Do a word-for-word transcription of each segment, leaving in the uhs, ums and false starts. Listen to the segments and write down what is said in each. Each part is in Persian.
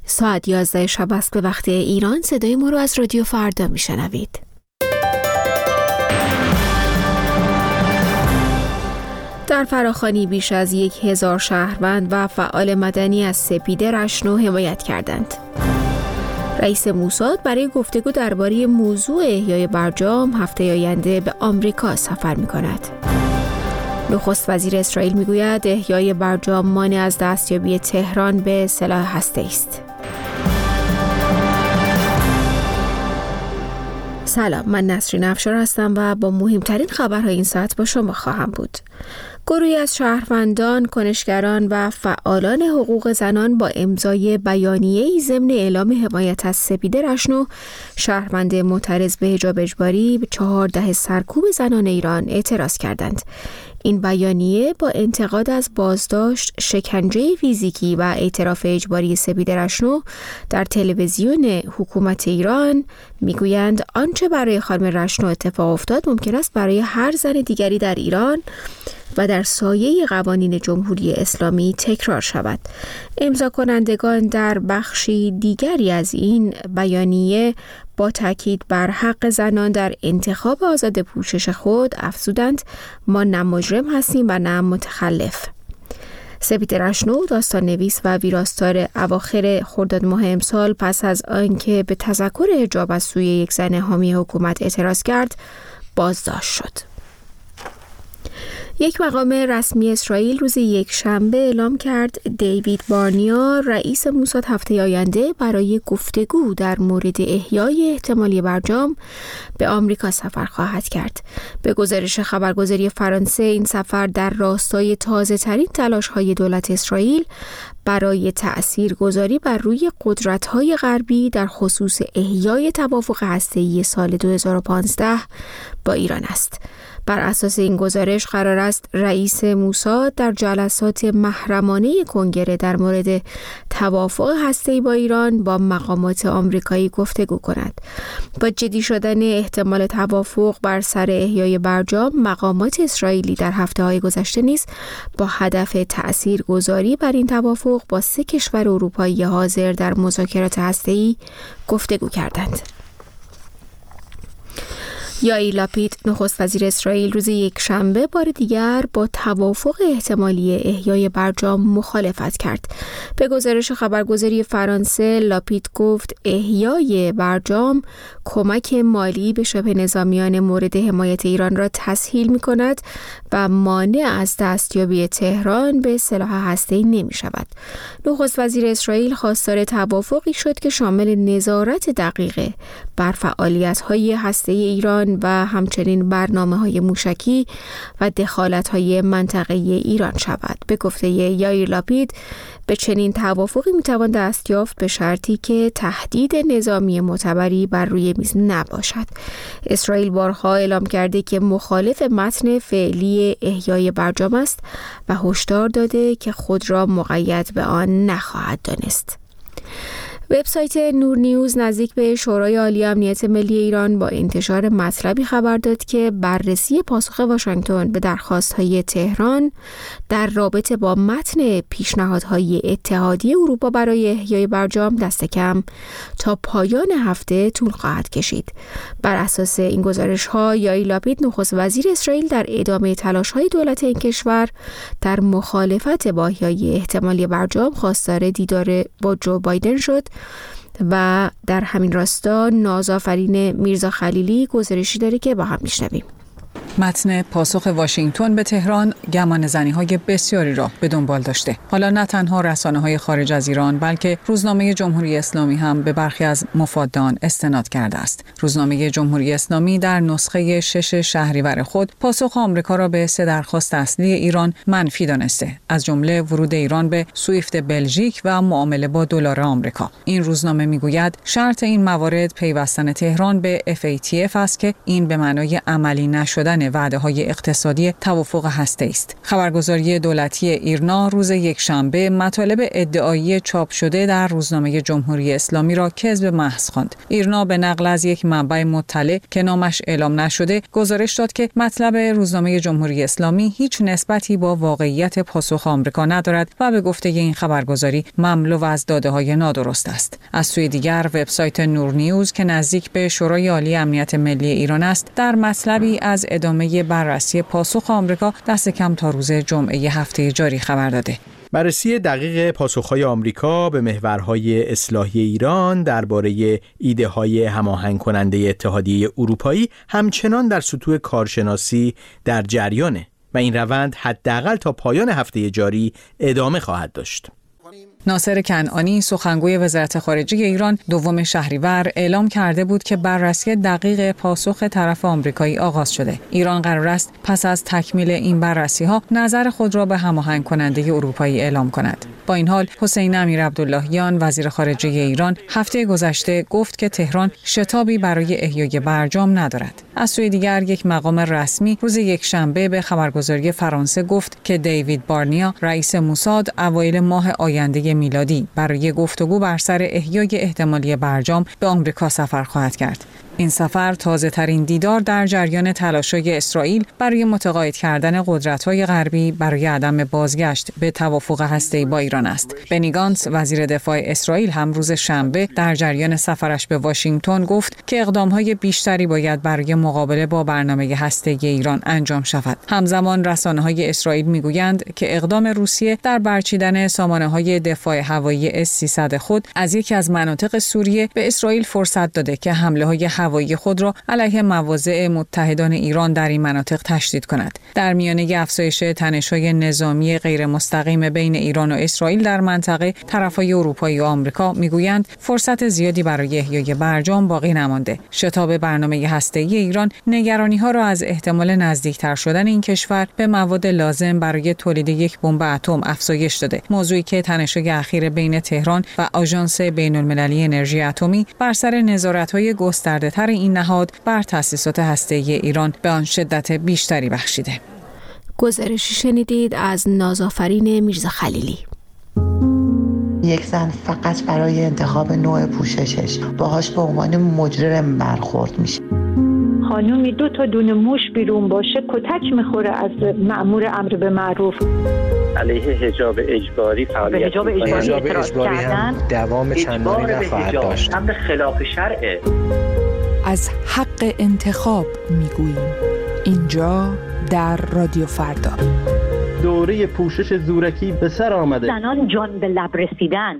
ساعت یازده شب است به وقت ایران. صدای ما رو از رادیو فردا میشنوید. در فراخوانی بیش از یک هزار شهروند و فعال مدنی از سپید رشنو حمایت کردند. رئیس موساد برای گفتگو درباره موضوع احیای برجام هفته آینده به آمریکا سفر می‌کند. نخست وزیر اسرائیل می‌گوید احیای برجام مانع از دستیابی تهران به سلاح هسته‌ای است. سلام، من نسرین افشار هستم و با مهمترین خبرهای این ساعت با شما خواهم بود. گروهی از شهروندان، کنشگران و فعالان حقوق زنان با امضای بیانیه‌ای ضمن اعلام حمایت از سپید رشنو، شهروند معترض به حجاب اجباری، به چهار دهه سرکوب زنان ایران اعتراض کردند. این بیانیه با انتقاد از بازداشت، شکنجه فیزیکی و اعتراف اجباری سپید رشنو در تلویزیون حکومت ایران میگویند آنچه برای خانم رشنو اتفاق افتاد ممکن است برای هر زن دیگری در ایران و در سایه قوانین جمهوری اسلامی تکرار شود. امضا کنندگان در بخشی دیگری از این بیانیه با تاکید بر حق زنان در انتخاب آزاد پوشش خود افزودند ما نه مجرم هستیم و نه متخلف. سپید رشنو، داستان نویس و ویراستار اواخر خرداد ماه امسال پس از آنکه به تذکر حجاب از سوی یک زن حامی حکومت اعتراض کرد، بازداشت شد. یک مقام رسمی اسرائیل روز یک شنبه اعلام کرد دیوید بارنیا، رئیس موساد هفته آینده برای گفتگو در مورد احیای احتمالی برجام به آمریکا سفر خواهد کرد. به گزارش خبرگزاری فرانسه، این سفر در راستای تازه ترین تلاش های دولت اسرائیل برای تأثیرگذاری بر روی قدرت‌های غربی در خصوص احیای توافق هسته‌ای سال دو هزار و پانزده با ایران است. بر اساس این گزارش قرار است رئیس موساد در جلسات محرمانه کنگره در مورد توافق هسته‌ای با ایران با مقامات آمریکایی گفتگو کند. با جدی شدن احتمال توافق بر سر احیای برجام، مقامات اسرائیلی در هفته‌های گذشته نیز با هدف تأثیرگذاری بر این توافق با سه کشور اروپایی حاضر در مذاکرات هسته‌ای گفتگو کردند. یائیر لاپید، نخست وزیر اسرائیل، روز یک شنبه بار دیگر با توافق احتمالی احیای برجام مخالفت کرد. به گزارش خبرگزاری فرانسه، لاپید گفت احیای برجام کمک مالی به شبه نظامیان مورد حمایت ایران را تسهیل می‌کند و مانع از دستیابی تهران به سلاح هسته‌ای نمی‌شود. نخست وزیر اسرائیل خواستار توافقی شد که شامل نظارت دقیق بر فعالیت‌های هسته‌ای ایران و همچنین برنامه‌های موشکی و دخالت‌های منطقه‌ای ایران شود. به گفته یائیر لاپید، به چنین توافقی میتوان دست یافت به شرطی که تهدید نظامی معتبری بر روی میز نباشد. اسرائیل بارها اعلام کرده که مخالف متن فعلی احیای برجام است و هشدار داده که خود را مقید به آن نخواهد دانست. وبسایت نور نیوز نزدیک به شورای عالی امنیت ملی ایران با انتشار مطلبی خبر داد که بررسی پاسخ واشنگتن به درخواست‌های تهران در رابطه با متن پیشنهادهای اتحادیه اروپا برای احیای برجام دست کم تا پایان هفته طول خواهد کشید. بر اساس این گزارش‌ها، یائیر لاپید، نخست وزیر اسرائیل، در ادامه تلاش‌های دولت این کشور در مخالفت با احیای احتمالی برجام خواستار دیدار با جو بایدن شد و در همین راستا نازآفرین میرزا خلیلی گزارشی داره که با هم میشنویم. متن پاسخ واشنگتن به تهران گمانه‌زنی‌های بسیاری را به دنبال داشته. حالا نه تنها رسانه‌های خارج از ایران بلکه روزنامه جمهوری اسلامی هم به برخی از مفادان استناد کرده است. روزنامه جمهوری اسلامی در نسخه شش شهریور خود پاسخ آمریکا را به سه درخواست اصلی ایران منفی دانسته، از جمله ورود ایران به سویفت بلژیک و معامله با دلار آمریکا. این روزنامه میگوید شرط این موارد پیوستن تهران به اف ای تی اف است که این به معنای عملی نشدن وعده‌های اقتصادی توافق هسته‌ای است. خبرگزاری دولتی ایرنا روز یکشنبه مطالب ادعایی چاپ شده در روزنامه جمهوری اسلامی را کذب محض خواند. ایرنا به نقل از یک منبع مطلع که نامش اعلام نشده گزارش داد که مطلب روزنامه جمهوری اسلامی هیچ نسبتی با واقعیت پاسخ آمریکا ندارد و به گفته این خبرگزاری مملو از داده‌های نادرست است. از سوی دیگر وبسایت نور نیوز که نزدیک به شورای عالی امنیت ملی ایران است در مطلبی از ادامه بررسی پاسخ آمریکا دست کم تا روز جمعه هفته جاری خبر داده. بررسی دقیق پاسخهای آمریکا به محورهای اصلاحی ایران درباره ایده‌های هماهنگ کننده اتحادیه اروپایی همچنان در سطوح کارشناسی در جریانه و این روند حداقل تا پایان هفته جاری ادامه خواهد داشت. ناصر کنعانی سخنگوی وزارت خارجه ایران دوم شهریور اعلام کرده بود که بررسی دقیق پاسخ طرف آمریکایی آغاز شده. ایران قرار است پس از تکمیل این بررسی‌ها نظر خود را به هماهنگ کننده اروپایی اعلام کند. با این حال حسین امیر عبداللهیان وزیر خارجه ایران هفته گذشته گفت که تهران شتابی برای احیای برجام ندارد. از سوی دیگر یک مقام رسمی روز یکشنبه به خبرگزاری فرانسه گفت که دیوید بارنیا رئیس موساد اوایل ماه آینده میلادی برای گفتگو بر سر احیای احتمالی برجام به آمریکا سفر خواهد کرد. این سفر تازه ترین دیدار در جریان تلاش‌های اسرائیل برای متقاعد کردن قدرت‌های غربی برای عدم بازگشت به توافق هسته‌ای با ایران است. بنی گانتز وزیر دفاع اسرائیل هم روز شنبه در جریان سفرش به واشنگتن گفت که اقدام‌های بیشتری باید برای مقابله با برنامه هسته‌ای ایران انجام شود. همزمان رسانه‌های اسرائیل می‌گویند که اقدام روسیه در برچیدن سامانه‌های دفاع هوایی اس سیصد خود از یکی از مناطق سوریه به اسرائیل فرصت داده که حمله‌های هوایی خود را علیه مواضع متحدان ایران در این مناطق تشدید کند. در میانه افزایش تنش‌های نظامی غیر مستقیم بین ایران و اسرائیل در منطقه، طرف‌های اروپایی و آمریکا میگویند فرصت زیادی برای احیای برجام باقی نمانده. شتاب برنامه هسته‌ای ایران نگرانی‌ها را از احتمال نزدیکتر شدن این کشور به مواد لازم برای تولید یک بمب اتم افزایش داده. موضوعی که تنش‌های اخیر بین تهران و آژانس بین‌المللی انرژی اتمی بر سر نظارت‌های گسترده‌تر این نهاد بر تأسیسات هسته‌ای ایران به آن شدت بیشتری بخشیده. گزارشی شنیدید از نازآفرین میرزا خلیلی. یک زن فقط برای انتخاب نوع پوششش باهاش به عنوان مجرم برخورد میشه. خانومی دو تا دونه موش بیرون باشه کتک میخوره از مأمور امر به معروف. علیه حجاب اجباری فعالیت حجاب اجباری, حجاب اجباری هم دوام چندانی نخواهد داشت. امر خلاف شرعه. از حق انتخاب میگوییم اینجا در رادیو فردا. دوره پوشش زورکی به سر آمده. زنان جان به لب رسیدن.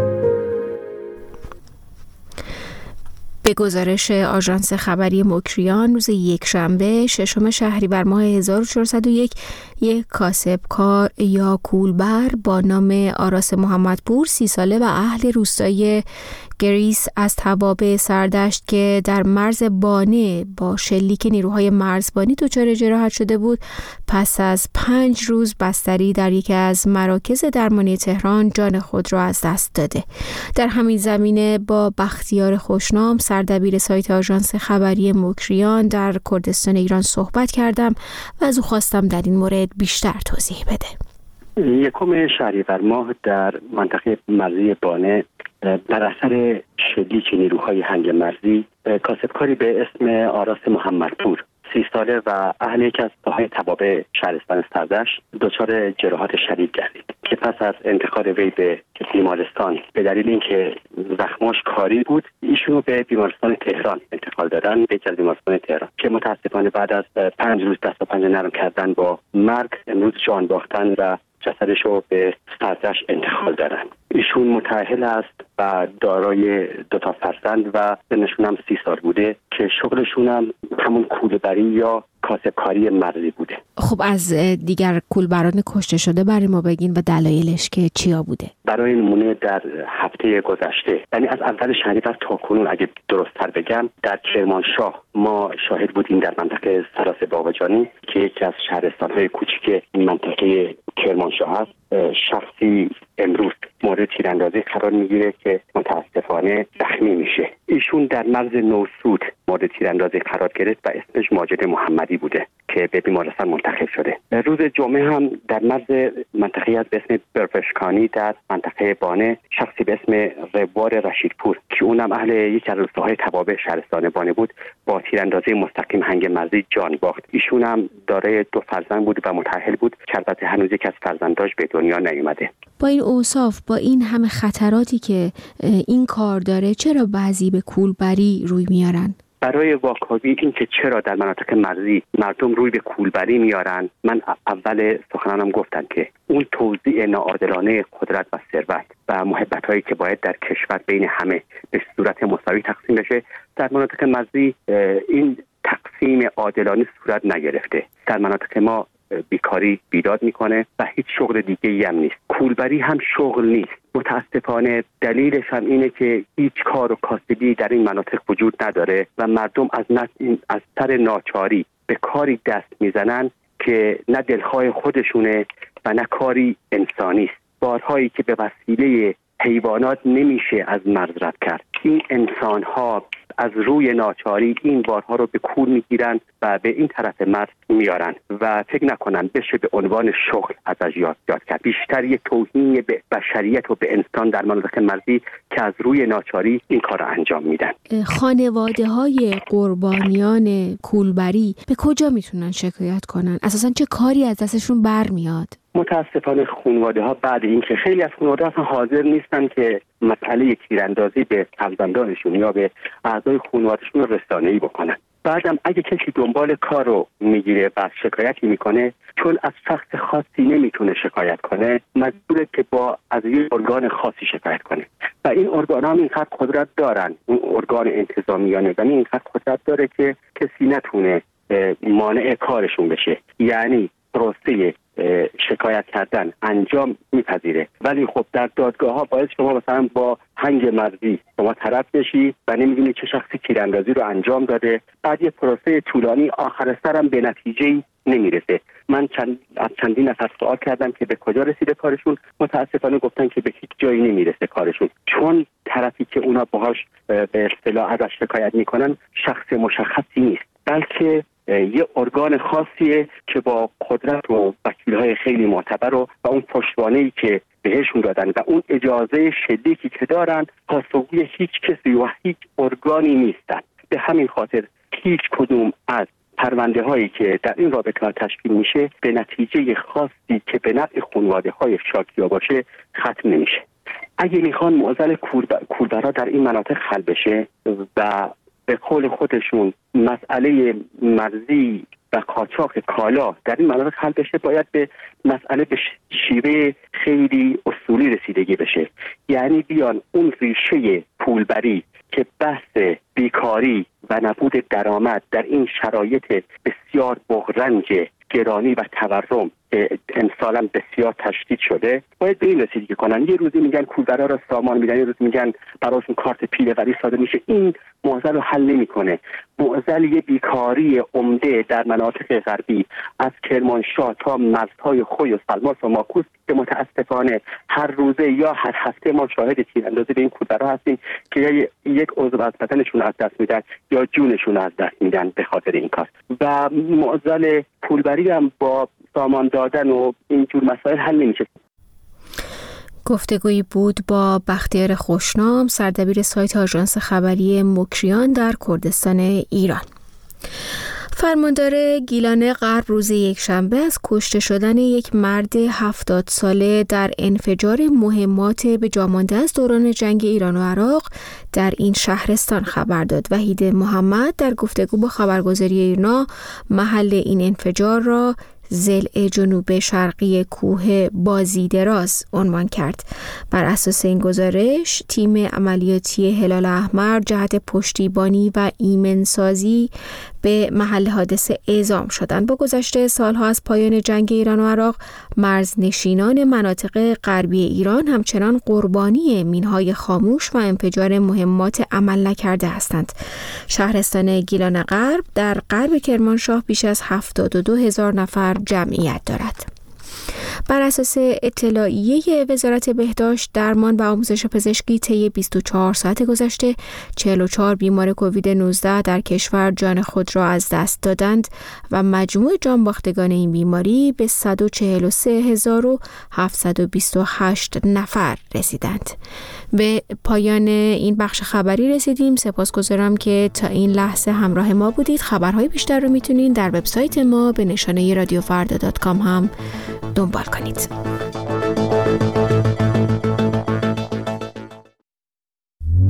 به گزارش آژانس خبری مکریان روز یکشنبه ششم شهریور ماه هزار و چهارصد و یک یک کاسبکار یا کولبر با نام آراس محمدپور سی ساله و اهل روستای گریس از توابع سردشت که در مرز بانه با شلیک نیروهای مرزبانی دچار جراحت شده بود پس از پنج روز بستری در یکی از مراکز درمانی تهران جان خود را از دست داده. در همین زمینه با بختیار خوشنام سردبیر سایت آژانس خبری مکریان در کردستان ایران صحبت کردم و از او خواستم در این مورد بیشتر توضیح بده. یکم شهریور ماه در منطقه مرزی بانه بر اثر شلیک نیروهای هنگ مرزی کاسبکاری به اسم آراس محمدپور سی ساله و اهل یکی از ساحل توابع شهرستان سردشت دچار جراحات شدید گردید که پس از انتقال وی به بیمارستان به دلیل اینکه زخماش کاری بود ایشونو به بیمارستان تهران انتقال دادن، به یکی از بیمارستان تهران که متاسفانه بعد از پنج روز دست و پنجه نرم کردن با مرگ امروز جان باختن و جسدش رو به سردشت انتقال دادن. ایشون متأهل است و دارای دو تا فرزند و سنشون هم سی سال بوده که شغلشون هم همون کوله‌بری یا کاسبکاری مرزی بوده. خب از دیگر کولبران کشته شده برای ما بگین و دلایلش که چیا بوده؟ برای نمونه در هفته گذشته، یعنی از اول شهریور تا کنون اگه درست‌تر بگم، در کرمانشاه ما شاهد بودیم در منطقه سراس باوجانی که یکی از شهرستان‌های کوچیک این منطقه کرمانشاه هست، شخصی امروز مورد تیراندازی قرار میگیره که متاسفانه زخمی میشه. ایشون در مرز نوسود مورد تیراندازی قرار گرفت و اسمش ماجد محمدی بوده که که به بیمارستان منتقل شده. روز جمعه هم در مرز منطقه از به اسم برفشکانی در منطقه بانه شخصی به اسم ربوار رشیدپور که اونم اهل یک از روستاهای توابع شهرستان بانه بود با تیراندازی مستقیم هنگ مرزی جان باخت. ایشون هم دارای دو فرزند بود و متأهل بود که البته هنوز یک از فرزنداش به دنیا نیومده. با این اوصاف، با این همه خطراتی که این کار داره، چرا بعضی به کولبری روی میارن؟ برای واکاوی این که چرا در مناطق مرزی مردم روی به کولبری میارن، من اول سخنانم گفتم که اون توزیع ناعادلانه قدرت و ثروت و محبت هایی که باید در کشور بین همه به صورت مساوی تقسیم بشه، در مناطق مرزی این تقسیم عادلانه صورت نگرفته. در مناطق ما بیکاری بیداد میکنه و هیچ شغل دیگه ای هم نیست. کولبری هم شغل نیست. متاسفانه دلیلش هم اینه که هیچ کار و کاسبی در این مناطق وجود نداره و مردم از از سر ناچاری به کاری دست میزنن که نه دلخواه خودشونه و نه کاری انسانی است. بارهایی که به وسیله حیوانات نمیشه از مرز رد کرد. این انسان‌ها از روی ناچاری این بارها رو به کول میگیرن و به این طرف مرز میارن و فکر نکنن بشه به عنوان شغل ازش یاد یاد کرد. بیشتر یه توهین به بشریت و به انسان در مناطق مرزی که از روی ناچاری این کار رو انجام میدن. خانواده های قربانیان کولبری به کجا میتونن شکایت کنن؟ اساساً چه کاری از دستشون برمیاد؟ متاسفانه خانواده ها بعد اینکه خیلی از خانواده ها حاضر نیستن که مسئله تیراندازی به فرزندانشون یا به اعضای خانوادهشون رو رسانه‌ای بکنن. بعدم اگه کسی دنبال کار رو میگیره و شکایتی میکنه، چون از شخص خاصی نمیتونه شکایت کنه، مجبوره که با از یه ارگان خاصی شکایت کنه و این ارگان ها اینقدر قدرت دارن، اون ارگان انتظامی یا نظامی اینقدر قدرت داره که کسی نتونه مانع کارشون بشه. یعنی پروسه شکایت کردن انجام میپذیره، ولی خب در دادگاه ها باید شما مثلا با هنگ مرزی شما طرف بشی و نمیدونی چه شخصی تیراندازی رو انجام داده، بعد یه پروسه طولانی آخر سرم به نتیجه نمیرسه. من چند از چندین نفر سوال کردم که به کجا رسیده کارشون، متاسفانه گفتن که به هیچ جایی نمیرسه کارشون، چون طرفی که اونا باهاش به اصطلاح ازش شکایت میکنن شخص مشخصی نیست، بلکه یه ارگان خاصیه که با قدرت و وکیل‌های خیلی معتبر و, و اون پشتوانه‌ای که بهشون دادن و اون اجازه شدیدی که دارن پاسخگوی هیچ کسی و هیچ ارگانی نیستن. به همین خاطر هیچ کدوم از پرونده هایی که در این رابطه تشکیل میشه به نتیجه خاصی که به نفع خانواده های شاکیا باشه ختم نمیشه. اگه میخوان معضل کولبرا در این مناطق حل بشه و به قول خودشون مسئله مرزی و قاچاق کالا در این مناطق حل بشه، باید به مسئله به شیوه خیلی اصولی رسیدگی بشه. یعنی بیان اون ریشه پولبری که بحث بیکاری و نبود درآمد در این شرایط بسیار بغرنج گرانی و تورم که امسالم بسیار تشدید شده، باید به این رسیدگی کنن. یه روزی میگن کولبرا را سامان میدن، یه روزی میگن براشون کارت پیله‌وری صادر میشه. این معضل رو حل نمیکنه. معضل یه بیکاری عمده در مناطق غربی از کرمانشاه تا مرزهای خوی و سلماس و ماکوس که متاسفانه هر روزه یا هر هفته ما شاهد تیراندازی به این کولبرا هستیم که یا یک عضو از بدنشون از دست میدن یا جونشون از دست میدن به خاطر این کار. و معضل کولبری هم با سامان دادن و اینجور مسائل حل نمیشه. گفتگویی بود با بختیار خوشنام، سردبیر سایت آژانس خبری مکریان در کردستان ایران. فرماندار گیلان غرب روز یکشنبه از کشته شدن یک مرد هفتاد ساله در انفجار مهمات به جا مانده از دوران جنگ ایران و عراق در این شهرستان خبر داد. وحید محمد در گفتگو با خبرگزاری ایرنا محل این انفجار را ضلع جنوب شرقی کوه بازیدراز عنوان کرد. بر اساس این گزارش تیم عملیاتی هلال احمر جهت پشتیبانی و ایمنسازی به محل حادثه اعزام شدند. با گذشت سالها از پایان جنگ ایران و عراق، مرزنشینان مناطق غربی ایران همچنان قربانی مینهای خاموش و انفجار مهمات عمل نکرده هستند. شهرستان گیلان غرب در غرب کرمانشاه بیش از هفتاد و دو هزار نفر جمعیت دارد. بر اساس اطلاعیه وزارت بهداشت، درمان و آموزش پزشکی طی بیست و چهار ساعت گذشته چهل و چهار بیمار کووید نوزده در کشور جان خود را از دست دادند و مجموع جان باختگان این بیماری به صد و چهل و سه هزار و هفتصد و بیست و هشت نفر رسیدند. به پایان این بخش خبری رسیدیم. سپاسگزارم که تا این لحظه همراه ما بودید. خبرهای بیشتر رو میتونید در وبسایت ما به نشانه رادیو فردا دات کام هم دنبال کنید.